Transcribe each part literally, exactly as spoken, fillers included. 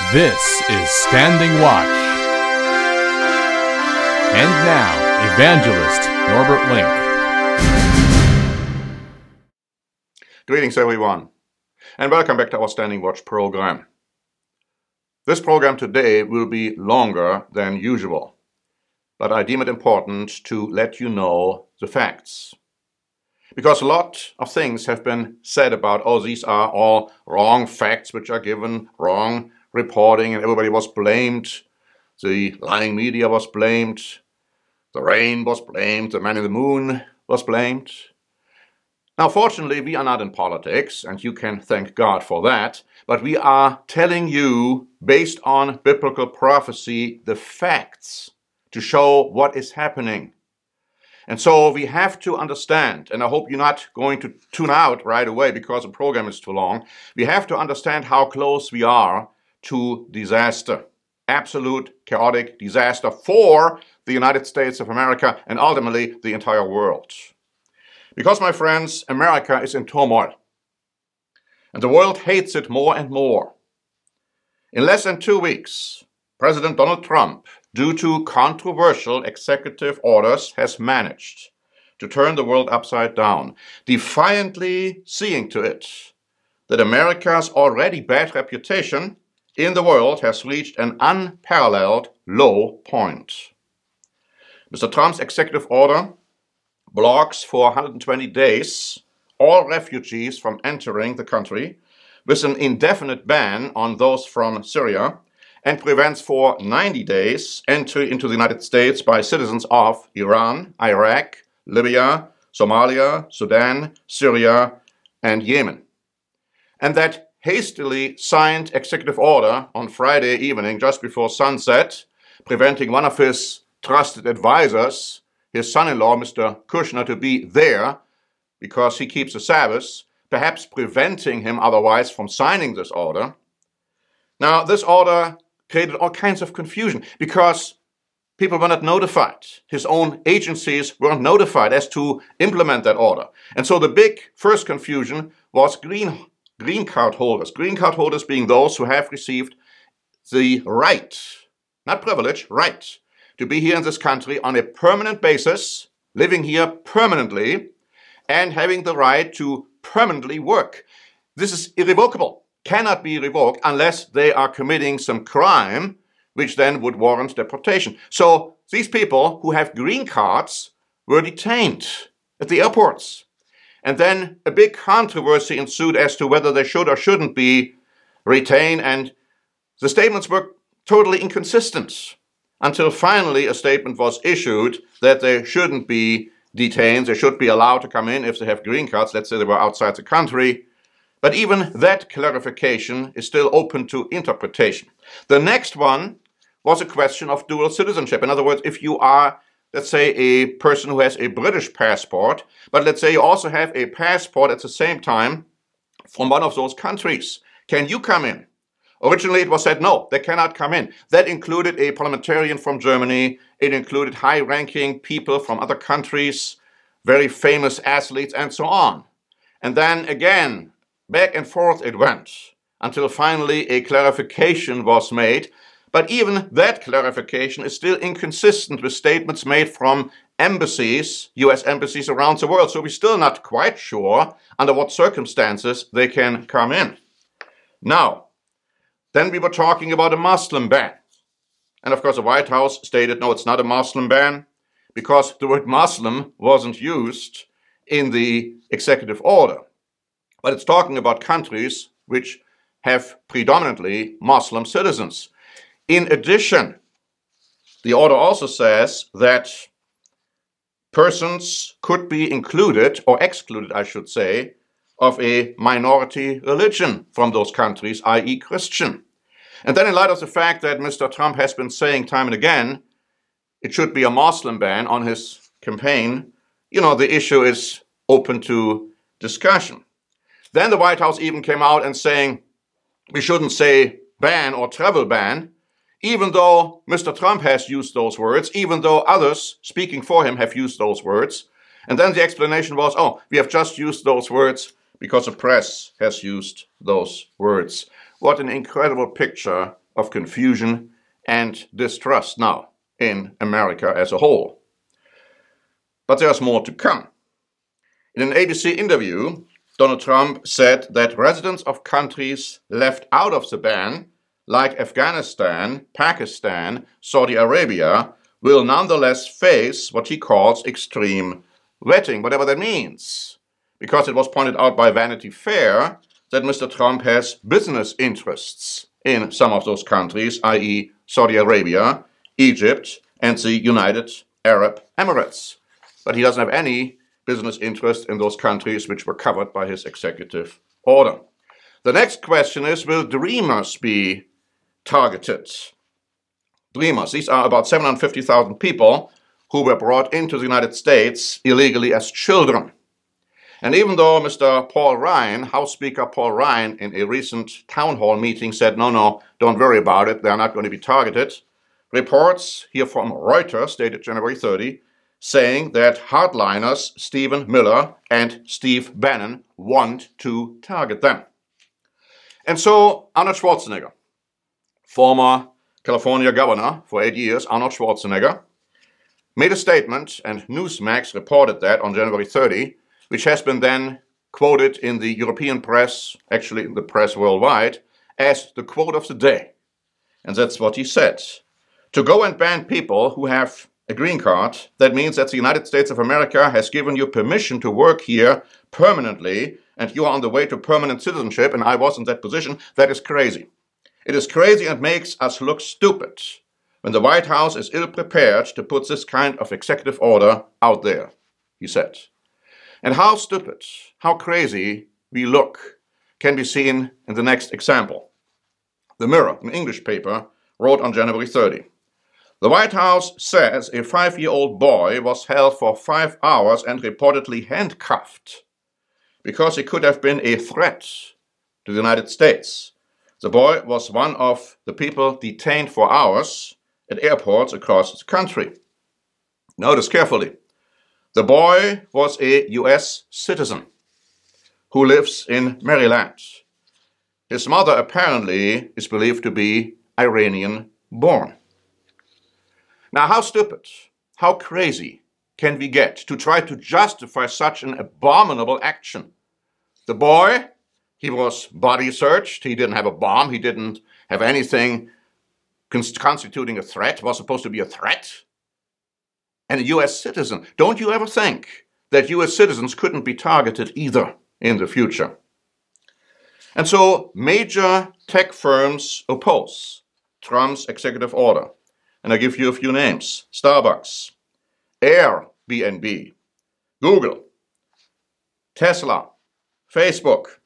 This is Standing Watch. And now, Evangelist Norbert Link. Greetings, everyone, and welcome back to our Standing Watch program. This program today will be longer than usual, but I deem it important to let you know the facts. Because a lot of things have been said about, oh, these are all wrong facts which are given, wrong reporting, and everybody was blamed. The lying media was blamed. The rain was blamed. The man in the moon was blamed. Now, fortunately, we are not in politics, and you can thank God for that, but we are telling you, based on biblical prophecy, the facts to show what is happening. And so we have to understand, and I hope you're not going to tune out right away because the program is too long, we have to understand how close we are to disaster. Absolute chaotic disaster for the United States of America and ultimately the entire world. Because, my friends, America is in turmoil. And the world hates it more and more. In less than two weeks, President Donald Trump, due to controversial executive orders, has managed to turn the world upside down, defiantly seeing to it that America's already bad reputation in the world has reached an unparalleled low point. Mister Trump's executive order blocks for one hundred twenty days all refugees from entering the country, with an indefinite ban on those from Syria, and prevents for ninety days entry into the United States by citizens of Iran, Iraq, Libya, Somalia, Sudan, Syria, and Yemen. And that hastily signed executive order on Friday evening, just before sunset, preventing one of his trusted advisors, his son-in-law, Mister Kushner, to be there because he keeps the Sabbath, perhaps preventing him otherwise from signing this order. Now, this order created all kinds of confusion because people were not notified. His own agencies weren't notified as to implement that order. And so the big first confusion was green, green card holders. Green card holders being those who have received the right, not privilege, right, to be here in this country on a permanent basis, living here permanently, and having the right to permanently work. This is irrevocable, cannot be revoked unless they are committing some crime, which then would warrant deportation. So these people who have green cards were detained at the airports. And then a big controversy ensued as to whether they should or shouldn't be retained, and the statements were totally inconsistent until finally a statement was issued that they shouldn't be detained, they should be allowed to come in if they have green cards, let's say they were outside the country. But even that clarification is still open to interpretation. The next one was a question of dual citizenship. In other words, if you are, let's say, a person who has a British passport, but let's say you also have a passport at the same time from one of those countries, can you come in? Originally, it was said, no, they cannot come in. That included a parliamentarian from Germany. It included high-ranking people from other countries, very famous athletes, and so on. And then again, back and forth it went, until finally a clarification was made. But even that clarification is still inconsistent with statements made from embassies, U S embassies around the world. So we're still not quite sure under what circumstances they can come in. Now, then we were talking about a Muslim ban. And of course, the White House stated, no, it's not a Muslim ban, because the word Muslim wasn't used in the executive order. But it's talking about countries which have predominantly Muslim citizens. In addition, the order also says that persons could be included, or excluded, I should say, of a minority religion from those countries, that is Christian. And then in light of the fact that Mister Trump has been saying time and again, it should be a Muslim ban on his campaign, you know, the issue is open to discussion. Then the White House even came out and saying we shouldn't say ban or travel ban, even though Mister Trump has used those words, even though others speaking for him have used those words. And then the explanation was, oh, we have just used those words because the press has used those words. What an incredible picture of confusion and distrust now in America as a whole. But there's more to come. In an A B C interview, Donald Trump said that residents of countries left out of the ban, like Afghanistan, Pakistan, Saudi Arabia, will nonetheless face what he calls extreme vetting, whatever that means. Because it was pointed out by Vanity Fair that Mister Trump has business interests in some of those countries, that is. Saudi Arabia, Egypt, and the United Arab Emirates. But he doesn't have any business interest in those countries which were covered by his executive order. The next question is, will Dreamers be targeted? Dreamers, these are about seven hundred fifty thousand people who were brought into the United States illegally as children. And even though Mister Paul Ryan, House Speaker Paul Ryan, in a recent town hall meeting said, no, no, don't worry about it, they're not going to be targeted, reports here from Reuters, dated January thirtieth, saying that hardliners Stephen Miller and Steve Bannon want to target them. And so Arnold Schwarzenegger, former California governor for eight years, Arnold Schwarzenegger, made a statement, and Newsmax reported that on January thirtieth, which has been then quoted in the European press, actually in the press worldwide, as the quote of the day. And that's what he said. To go and ban people who have a green card, that means that the United States of America has given you permission to work here permanently, and you are on the way to permanent citizenship, and I was in that position. That is crazy. It is crazy and makes us look stupid when the White House is ill-prepared to put this kind of executive order out there, he said. And how stupid, how crazy we look can be seen in the next example. The Mirror, an English paper, wrote on January thirtieth. The White House says a five-year-old boy was held for five hours and reportedly handcuffed because he could have been a threat to the United States. The boy was one of the people detained for hours at airports across the country. Notice carefully. The boy was a U S citizen who lives in Maryland. His mother apparently is believed to be Iranian-born. Now, how stupid, how crazy can we get to try to justify such an abominable action? The boy, he was body searched, he didn't have a bomb, he didn't have anything constituting a threat, was supposed to be a threat. And a U S citizen. Don't you ever think that U S citizens couldn't be targeted either in the future? And so major tech firms oppose Trump's executive order. And I give you a few names. Starbucks, Airbnb, Google, Tesla, Facebook,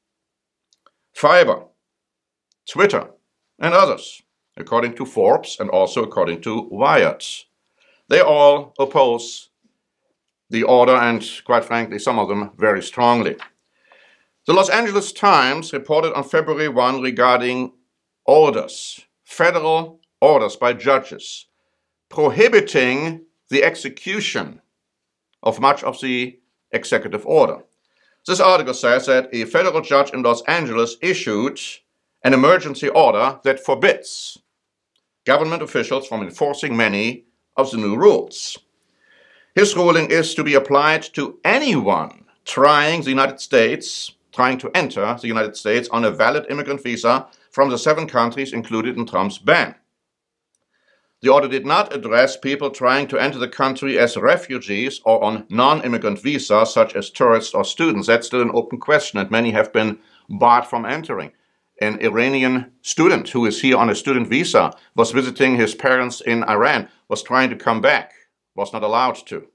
Fiverr, Twitter, and others, according to Forbes and also according to Wired. They all oppose the order, and quite frankly, some of them very strongly. The Los Angeles Times reported on February first regarding orders, federal orders by judges, prohibiting the execution of much of the executive order. This article says that a federal judge in Los Angeles issued an emergency order that forbids government officials from enforcing many of the new rules. His ruling is to be applied to anyone trying the United States, trying to enter the United States on a valid immigrant visa from the seven countries included in Trump's ban. The order did not address people trying to enter the country as refugees or on non-immigrant visas such as tourists or students. That's still an open question, and many have been barred from entering. An Iranian student who is here on a student visa was visiting his parents in Iran, was trying to come back, was not allowed to.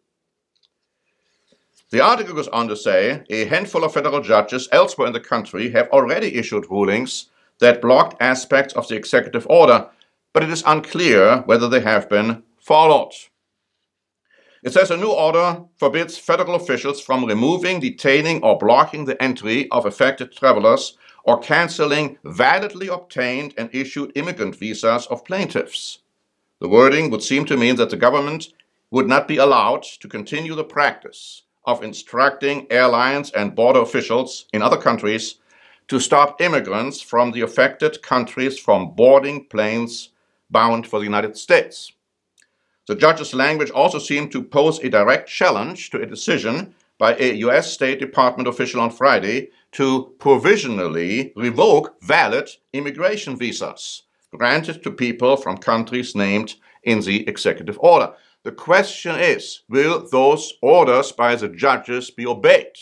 The article goes on to say a handful of federal judges elsewhere in the country have already issued rulings that blocked aspects of the executive order, but it is unclear whether they have been followed. It says a new order forbids federal officials from removing, detaining, or blocking the entry of affected travelers or canceling validly obtained and issued immigrant visas of plaintiffs. The wording would seem to mean that the government would not be allowed to continue the practice of instructing airlines and border officials in other countries to stop immigrants from the affected countries from boarding planes bound for the United States. The judge's language also seemed to pose a direct challenge to a decision by a U S State Department official on Friday to provisionally revoke valid immigration visas granted to people from countries named in the executive order. The question is, will those orders by the judges be obeyed?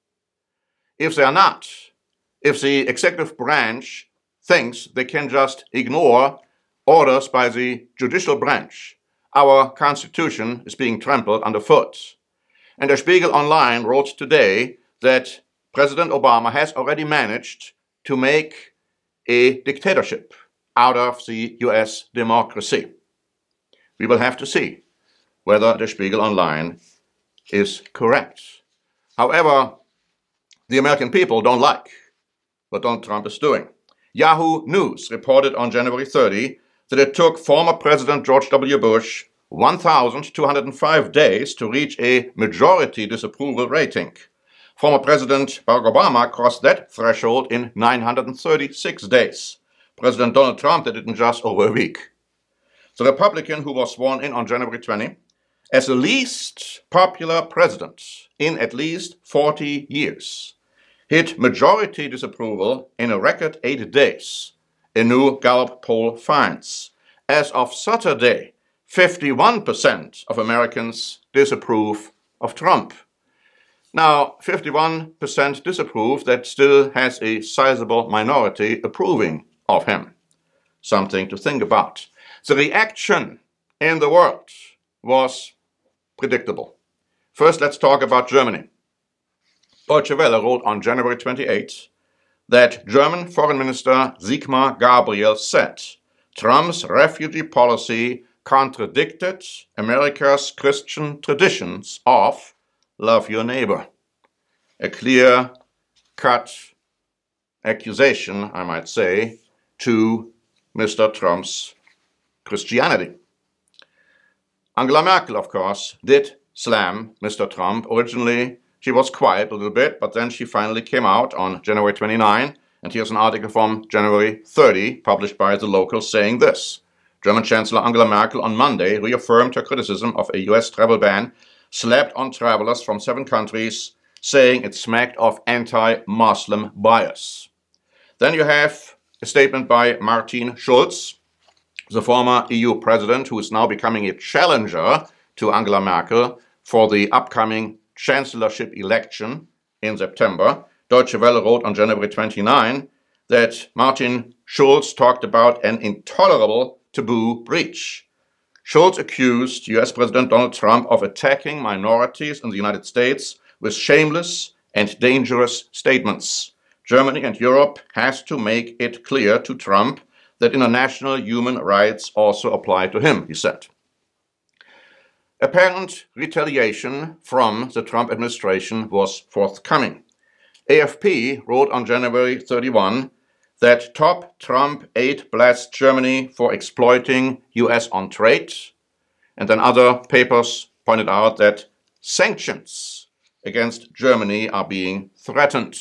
If they are not, if the executive branch thinks they can just ignore orders by the judicial branch, our Constitution is being trampled underfoot. And Der Spiegel Online wrote today that President Obama has already managed to make a dictatorship out of the U S democracy. We will have to see whether Der Spiegel Online is correct. However, the American people don't like what Donald Trump is doing. Yahoo News reported on January thirtieth that it took former President George W. Bush one thousand two hundred five days to reach a majority disapproval rating. Former President Barack Obama crossed that threshold in nine hundred thirty-six days. President Donald Trump did it in just over a week. The Republican who was sworn in on January twentieth as the least popular president in at least forty years hit majority disapproval in a record eight days, a new Gallup poll finds. As of Saturday, fifty-one percent of Americans disapprove of Trump. Now, fifty-one percent disapprove, that still has a sizable minority approving of him. Something to think about. The reaction in the world was predictable. First, let's talk about Germany. Deutsche Welle wrote on January twenty-eighth that German Foreign Minister Sigmar Gabriel said Trump's refugee policy contradicted America's Christian traditions of love your neighbor. A clear-cut accusation, I might say, to Mister Trump's Christianity. Angela Merkel, of course, did slam Mister Trump. Originally, she was quiet a little bit, but then she finally came out on January twenty-ninth, and here's an article from January thirtieth, published by the local, saying this. German Chancellor Angela Merkel on Monday reaffirmed her criticism of a U S travel ban slapped on travelers from seven countries, saying it smacked of anti-Muslim bias. Then you have a statement by Martin Schulz, the former E U president, who is now becoming a challenger to Angela Merkel for the upcoming chancellorship election in September. Deutsche Welle wrote on January twenty-ninth that Martin Schulz talked about an intolerable taboo breach. Schulz accused U S President Donald Trump of attacking minorities in the United States with shameless and dangerous statements. Germany and Europe has to make it clear to Trump that international human rights also apply to him, he said. Apparent retaliation from the Trump administration was forthcoming. A F P wrote on January thirty-first that top Trump aide blasts Germany for exploiting U S on trade, and then other papers pointed out that sanctions against Germany are being threatened.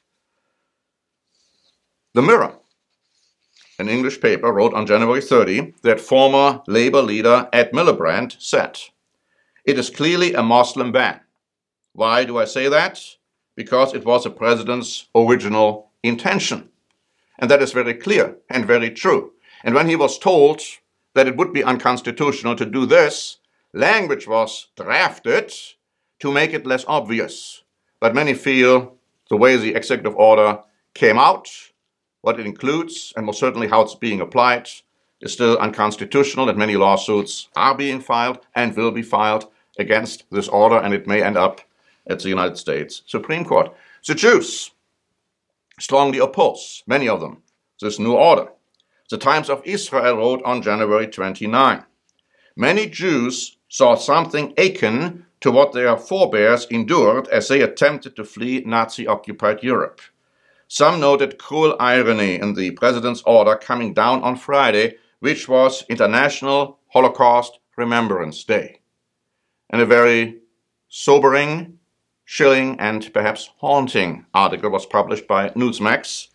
The Mirror, an English paper, wrote on January thirtieth that former Labour leader Ed Miliband said, "It is clearly a Muslim ban." Why do I say that? Because it was the president's original intention. And that is very clear and very true. And when he was told that it would be unconstitutional to do this, language was drafted to make it less obvious. But many feel the way the executive order came out, what it includes, and most certainly how it's being applied, is still unconstitutional, that many lawsuits are being filed and will be filed against this order, and it may end up at the United States Supreme Court. The Jews strongly oppose, many of them, this new order. The Times of Israel wrote on January twenty-ninth, "Many Jews saw something akin to what their forebears endured as they attempted to flee Nazi-occupied Europe. Some noted cruel irony in the president's order coming down on Friday, which was International Holocaust Remembrance Day." And a very sobering, chilling, and perhaps haunting article was published by Newsmax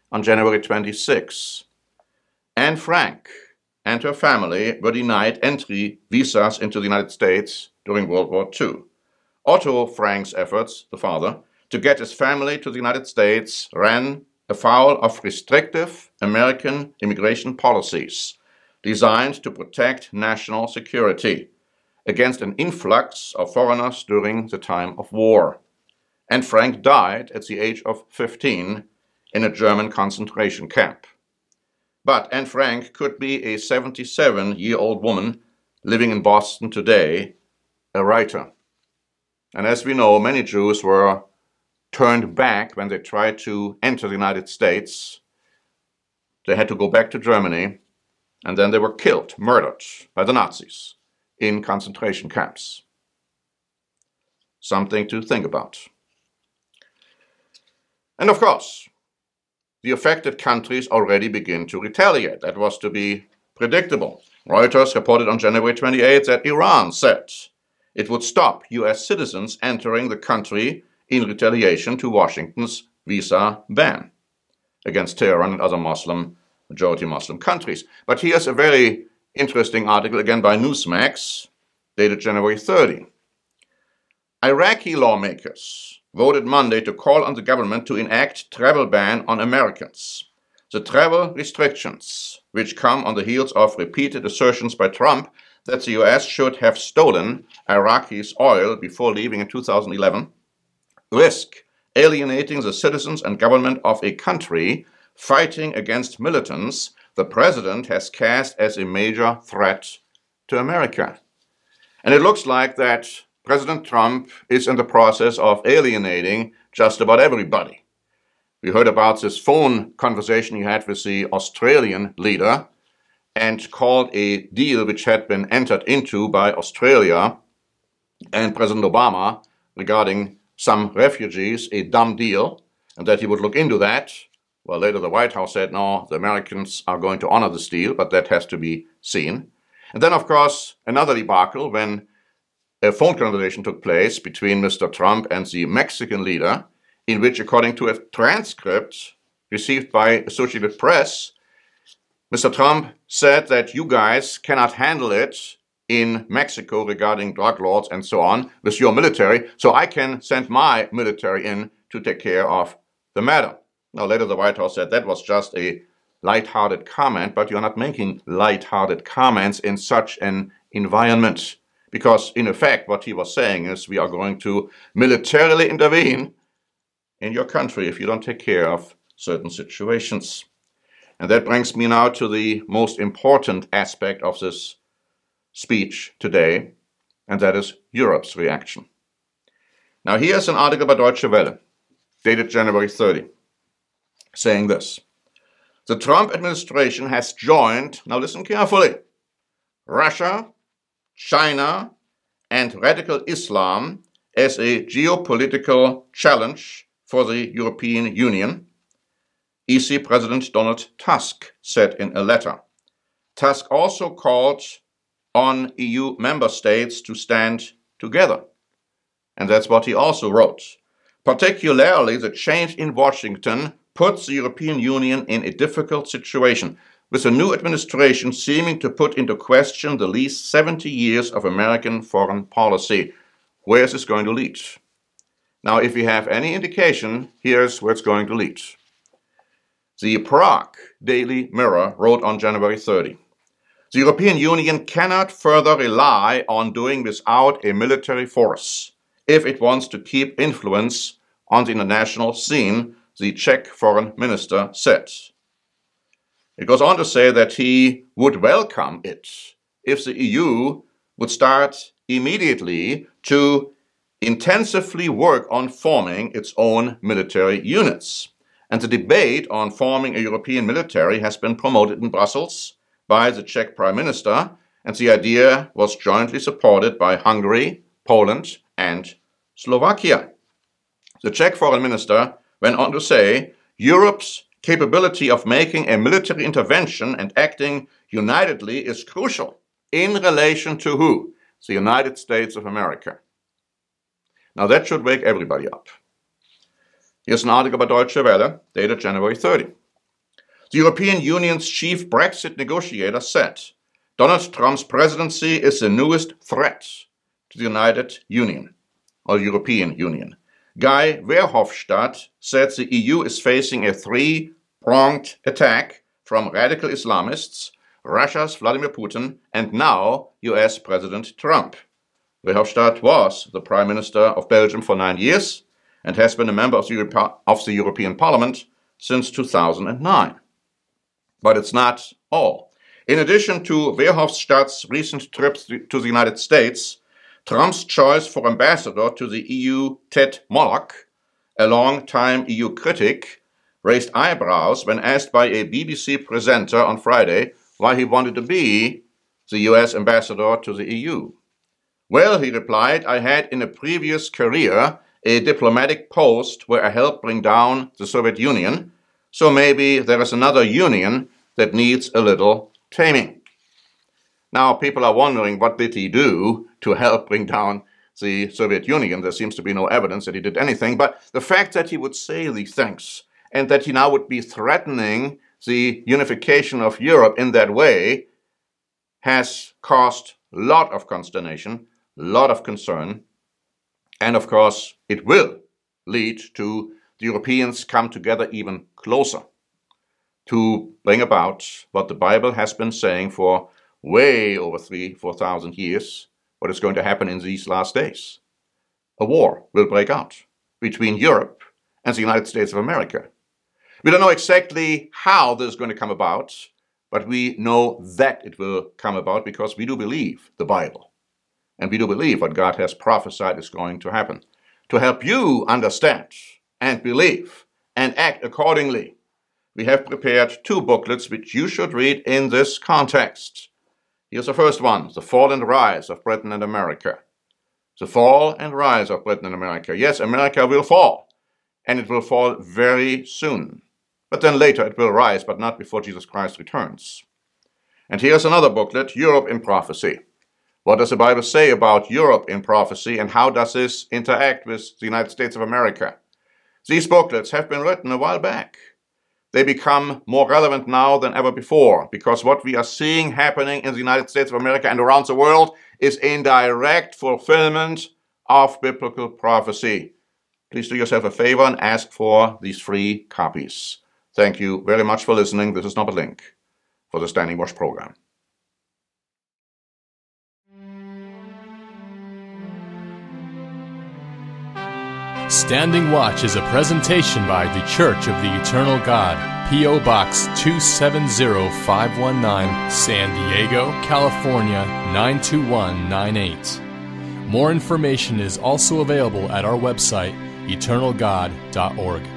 on January twenty-sixth. Anne Frank and her family were denied entry visas into the United States during World War Two. Otto Frank's efforts, the father, to get his family to the United States ran afoul of restrictive American immigration policies designed to protect national security against an influx of foreigners during the time of war. Anne Frank died at the age of fifteen in a German concentration camp. But Anne Frank could be a seventy-seven-year-old woman living in Boston today, a writer. And as we know, many Jews were turned back when they tried to enter the United States. They had to go back to Germany, and then they were killed, murdered by the Nazis in concentration camps. Something to think about. And of course, the affected countries already begin to retaliate. That was to be predictable. Reuters reported on January twenty-eighth that Iran said it would stop U S citizens entering the country in retaliation to Washington's visa ban against Tehran and other Muslim, majority Muslim countries. But here's a very interesting article, again by Newsmax, dated January thirtieth. Iraqi lawmakers voted Monday to call on the government to enact travel ban on Americans. The travel restrictions, which come on the heels of repeated assertions by Trump that the U S should have stolen Iraqis' oil before leaving in two thousand eleven, risk alienating the citizens and government of a country fighting against militants the president has cast as a major threat to America. And it looks like that President Trump is in the process of alienating just about everybody. We heard about this phone conversation he had with the Australian leader and called a deal which had been entered into by Australia and President Obama regarding some refugees a dumb deal, and that he would look into that. Well, later the White House said, no, the Americans are going to honor this deal, but that has to be seen. And then, of course, another debacle when a phone conversation took place between Mister Trump and the Mexican leader, in which, according to a transcript received by Associated Press, Mister Trump said that you guys cannot handle it in Mexico regarding drug lords and so on with your military, so I can send my military in to take care of the matter. Now, later the White House said that was just a light-hearted comment, but you're not making light-hearted comments in such an environment. Because, in effect, what he was saying is we are going to militarily intervene in your country if you don't take care of certain situations. And that brings me now to the most important aspect of this speech today, and that is Europe's reaction. Now, here's an article by Deutsche Welle, dated January thirtieth, saying this. The Trump administration has joined, now listen carefully, Russia, China, and radical Islam as a geopolitical challenge for the European Union, E C President Donald Tusk said in a letter. Tusk also called on E U member states to stand together. And that's what he also wrote. Particularly, the change in Washington puts the European Union in a difficult situation, with a new administration seeming to put into question the least seventy years of American foreign policy. Where is this going to lead? Now, if we have any indication, here's where it's going to lead. The Prague Daily Mirror wrote on January thirtieth, the European Union cannot further rely on doing without a military force if it wants to keep influence on the international scene, the Czech foreign minister said. It goes on to say that he would welcome it if the E U would start immediately to intensively work on forming its own military units. And the debate on forming a European military has been promoted in Brussels by the Czech Prime Minister, and the idea was jointly supported by Hungary, Poland, and Slovakia. The Czech Foreign Minister went on to say, Europe's capability of making a military intervention and acting unitedly is crucial in relation to who? The United States of America. Now that should wake everybody up. Here's an article by Deutsche Welle, dated January thirtieth. The European Union's chief Brexit negotiator said, Donald Trump's presidency is the newest threat to the United Union, or European Union. Guy Verhofstadt said the E U is facing a three-pronged attack from radical Islamists, Russia's Vladimir Putin, and now U S President Trump. Verhofstadt was the Prime Minister of Belgium for nine years and has been a member of the, Europe- of the European Parliament since two thousand nine. But it's not all. In addition to Verhofstadt's recent trips to the United States, Trump's choice for ambassador to the E U, Ted Moloch, a long-time E U critic, raised eyebrows when asked by a B B C presenter on Friday why he wanted to be the U S ambassador to the E U. Well, he replied, I had in a previous career a diplomatic post where I helped bring down the Soviet Union, so maybe there is another union that needs a little taming. Now, people are wondering, what did he do to help bring down the Soviet Union? There seems to be no evidence that he did anything, but the fact that he would say these things and that he now would be threatening the unification of Europe in that way has caused a lot of consternation, a lot of concern, and of course it will lead to the Europeans come together even closer to bring about what the Bible has been saying for way over three, four thousand years, what is going to happen in these last days. A war will break out between Europe and the United States of America. We don't know exactly how this is going to come about, but we know that it will come about because we do believe the Bible. And we do believe what God has prophesied is going to happen. To help you understand and believe and act accordingly, we have prepared two booklets which you should read in this context. Here's the first one, The Fall and Rise of Britain and America. The Fall and Rise of Britain and America. Yes, America will fall, and it will fall very soon. But then later it will rise, but not before Jesus Christ returns. And here's another booklet, Europe in Prophecy. What does the Bible say about Europe in prophecy, and how does this interact with the United States of America? These booklets have been written a while back. They become more relevant now than ever before, because what we are seeing happening in the United States of America and around the world is in direct fulfillment of biblical prophecy. Please do yourself a favor and ask for these free copies. Thank you very much for listening. This is Norbert Link for the Standing Watch program. Standing Watch is a presentation by The Church of the Eternal God, P O Box two seven zero five one nine, San Diego, California nine two one nine eight. More information is also available at our website, eternal god dot org.